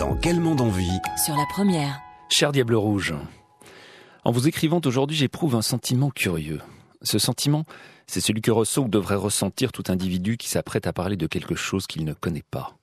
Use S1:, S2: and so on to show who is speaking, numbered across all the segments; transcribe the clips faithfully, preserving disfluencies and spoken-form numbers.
S1: Dans Quel monde on vit ?
S2: Sur la première.
S3: Cher Diable Rouge, en vous écrivant aujourd'hui, j'éprouve un sentiment curieux. Ce sentiment, c'est celui que ressent ou devrait ressentir tout individu qui s'apprête à parler de quelque chose qu'il ne connaît pas.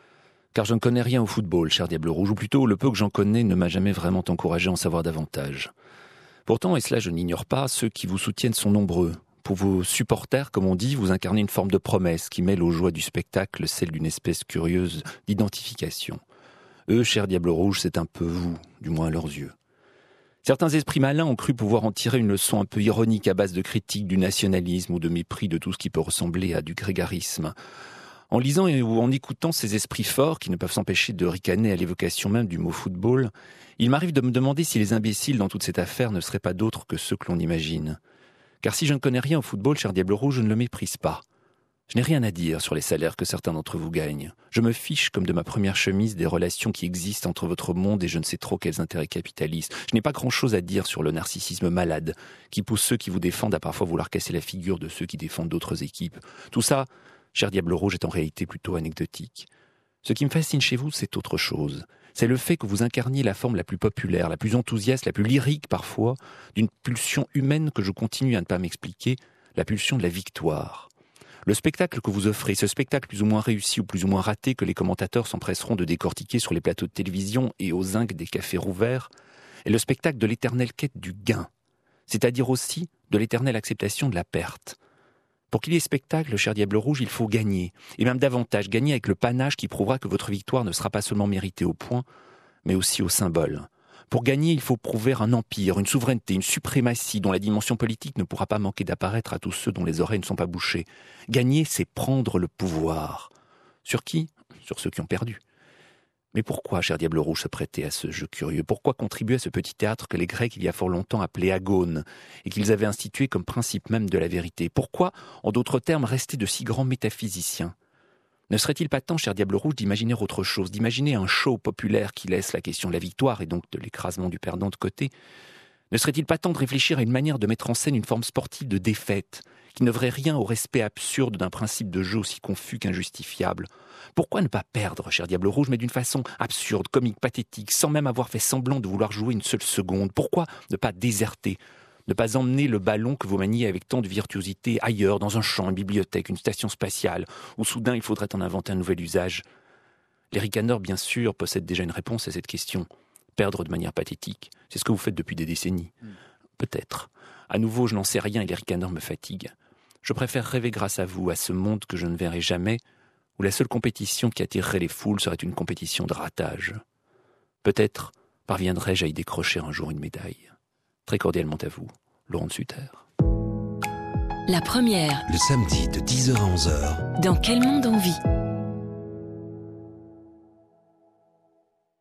S3: Car je ne connais rien au football, cher Diable Rouge, ou plutôt le peu que j'en connais ne m'a jamais vraiment encouragé à en savoir davantage. Pourtant, et cela je n'ignore pas, ceux qui vous soutiennent sont nombreux. Pour vos supporters, comme on dit, vous incarnez une forme de promesse qui mêle aux joies du spectacle celle d'une espèce curieuse d'identification. Eux, cher Diable Rouge, c'est un peu vous, du moins à leurs yeux. Certains esprits malins ont cru pouvoir en tirer une leçon un peu ironique à base de critique du nationalisme ou de mépris de tout ce qui peut ressembler à du grégarisme. En lisant ou en écoutant ces esprits forts qui ne peuvent s'empêcher de ricaner à l'évocation même du mot football, il m'arrive de me demander si les imbéciles dans toute cette affaire ne seraient pas d'autres que ceux que l'on imagine. Car si je ne connais rien au football, cher Diable Rouge, je ne le méprise pas. Je n'ai rien à dire sur les salaires que certains d'entre vous gagnent. Je me fiche comme de ma première chemise des relations qui existent entre votre monde et je ne sais trop quels intérêts capitalistes. Je n'ai pas grand-chose à dire sur le narcissisme malade qui pousse ceux qui vous défendent à parfois vouloir casser la figure de ceux qui défendent d'autres équipes. Tout ça, cher Diable Rouge, est en réalité plutôt anecdotique. Ce qui me fascine chez vous, c'est autre chose. C'est le fait que vous incarniez la forme la plus populaire, la plus enthousiaste, la plus lyrique parfois, d'une pulsion humaine que je continue à ne pas m'expliquer, la pulsion de la victoire. Le spectacle que vous offrez, ce spectacle plus ou moins réussi ou plus ou moins raté que les commentateurs s'empresseront de décortiquer sur les plateaux de télévision et aux zincs des cafés rouverts, est le spectacle de l'éternelle quête du gain, c'est-à-dire aussi de l'éternelle acceptation de la perte. Pour qu'il y ait spectacle, cher Diable Rouge, il faut gagner, et même davantage, gagner avec le panache qui prouvera que votre victoire ne sera pas seulement méritée au point, mais aussi au symbole. Pour gagner, il faut prouver un empire, une souveraineté, une suprématie dont la dimension politique ne pourra pas manquer d'apparaître à tous ceux dont les oreilles ne sont pas bouchées. Gagner, c'est prendre le pouvoir. Sur qui ? Sur ceux qui ont perdu. Mais pourquoi, cher Diable Rouge, se prêter à ce jeu curieux ? Pourquoi contribuer à ce petit théâtre que les Grecs, il y a fort longtemps, appelaient agone, et qu'ils avaient institué comme principe même de la vérité ? Pourquoi, en d'autres termes, rester de si grands métaphysiciens ? Ne serait-il pas temps, cher Diable Rouge, d'imaginer autre chose, d'imaginer un show populaire qui laisse la question de la victoire et donc de l'écrasement du perdant de côté ? Ne serait-il pas temps de réfléchir à une manière de mettre en scène une forme sportive de défaite, qui n'œuvrait rien au respect absurde d'un principe de jeu aussi confus qu'injustifiable ? Pourquoi ne pas perdre, cher Diable Rouge, mais d'une façon absurde, comique, pathétique, sans même avoir fait semblant de vouloir jouer une seule seconde ? Pourquoi ne pas déserter ? Ne pas emmener le ballon que vous maniez avec tant de virtuosité ailleurs, dans un champ, une bibliothèque, une station spatiale, où soudain il faudrait en inventer un nouvel usage. Les ricaneurs, bien sûr, possèdent déjà une réponse à cette question. Perdre de manière pathétique, c'est ce que vous faites depuis des décennies. Mm. Peut-être. À nouveau, je n'en sais rien et les ricaneurs me fatiguent. Je préfère rêver grâce à vous, à ce monde que je ne verrai jamais, où la seule compétition qui attirerait les foules serait une compétition de ratage. Peut-être parviendrai-je à y décrocher un jour une médaille. Très cordialement à vous, Laurent de Sutter.
S2: La première.
S1: Le samedi de dix heures à onze heures.
S2: Dans Quel monde on vit ?